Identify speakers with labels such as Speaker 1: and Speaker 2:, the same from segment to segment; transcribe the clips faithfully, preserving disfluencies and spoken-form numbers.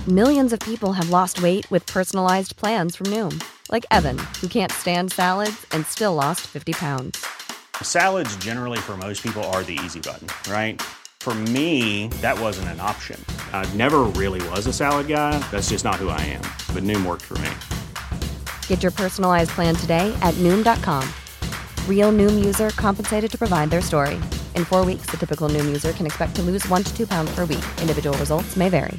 Speaker 1: Millions of people have lost weight with personalized plans from Noom. Like Evan, who can't stand salads and still lost fifty pounds.
Speaker 2: Salads generally for most people are the easy button, right? For me, that wasn't an option. I never really was a salad guy. That's just not who I am. But Noom worked for me.
Speaker 1: Get your personalized plan today at Noom dot com. Real Noom user compensated to provide their story. In four weeks, the typical Noom user can expect to lose one to two pounds per week. Individual results may vary.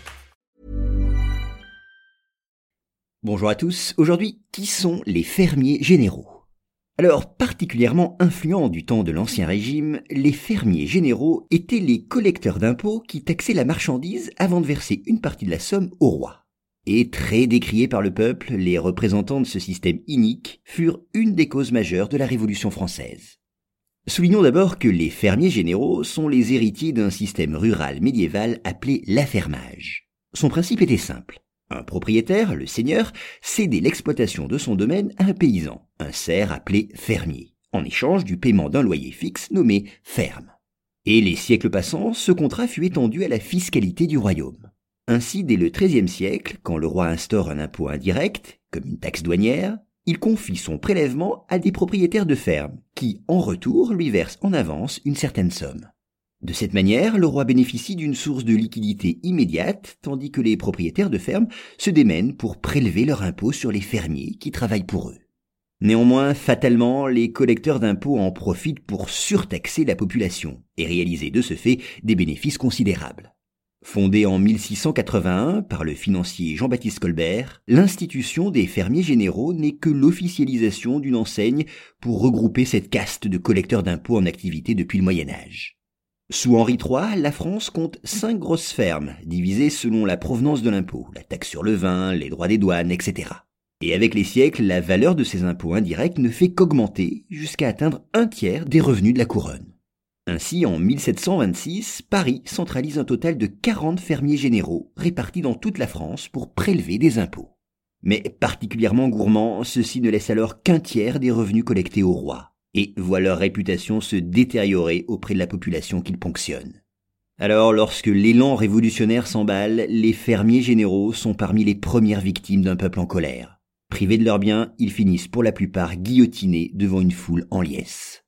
Speaker 3: Bonjour à tous. Aujourd'hui, qui sont les fermiers généraux ? Alors, particulièrement influents du temps de l'Ancien Régime, les fermiers généraux étaient les collecteurs d'impôts qui taxaient la marchandise avant de verser une partie de la somme au roi. Et très décriés par le peuple, les représentants de ce système inique furent une des causes majeures de la Révolution française. Soulignons d'abord que les fermiers généraux sont les héritiers d'un système rural médiéval appelé l'affermage. Son principe était simple. Un propriétaire, le seigneur, cédait l'exploitation de son domaine à un paysan, un serf appelé fermier, en échange du paiement d'un loyer fixe nommé ferme. Et les siècles passant, ce contrat fut étendu à la fiscalité du royaume. Ainsi, dès le treizième siècle, quand le roi instaure un impôt indirect, comme une taxe douanière, il confie son prélèvement à des propriétaires de fermes, qui, en retour, lui versent en avance une certaine somme. De cette manière, le roi bénéficie d'une source de liquidité immédiate, tandis que les propriétaires de fermes se démènent pour prélever leur impôt sur les fermiers qui travaillent pour eux. Néanmoins, fatalement, les collecteurs d'impôts en profitent pour surtaxer la population et réaliser de ce fait des bénéfices considérables. Fondée en mille six cent quatre-vingt-un par le financier Jean-Baptiste Colbert, l'institution des fermiers généraux n'est que l'officialisation d'une enseigne pour regrouper cette caste de collecteurs d'impôts en activité depuis le Moyen-Âge. Sous Henri trois, la France compte cinq grosses fermes, divisées selon la provenance de l'impôt, la taxe sur le vin, les droits des douanes, et cetera. Et avec les siècles, la valeur de ces impôts indirects ne fait qu'augmenter jusqu'à atteindre un tiers des revenus de la couronne. Ainsi, en mille sept cent vingt-six, Paris centralise un total de quarante fermiers généraux répartis dans toute la France pour prélever des impôts. Mais particulièrement gourmands, ceux-ci ne laissent alors qu'un tiers des revenus collectés au roi, et voient leur réputation se détériorer auprès de la population qu'ils ponctionnent. Alors, lorsque l'élan révolutionnaire s'emballe, les fermiers généraux sont parmi les premières victimes d'un peuple en colère. Privés de leurs biens, ils finissent pour la plupart guillotinés devant une foule en liesse.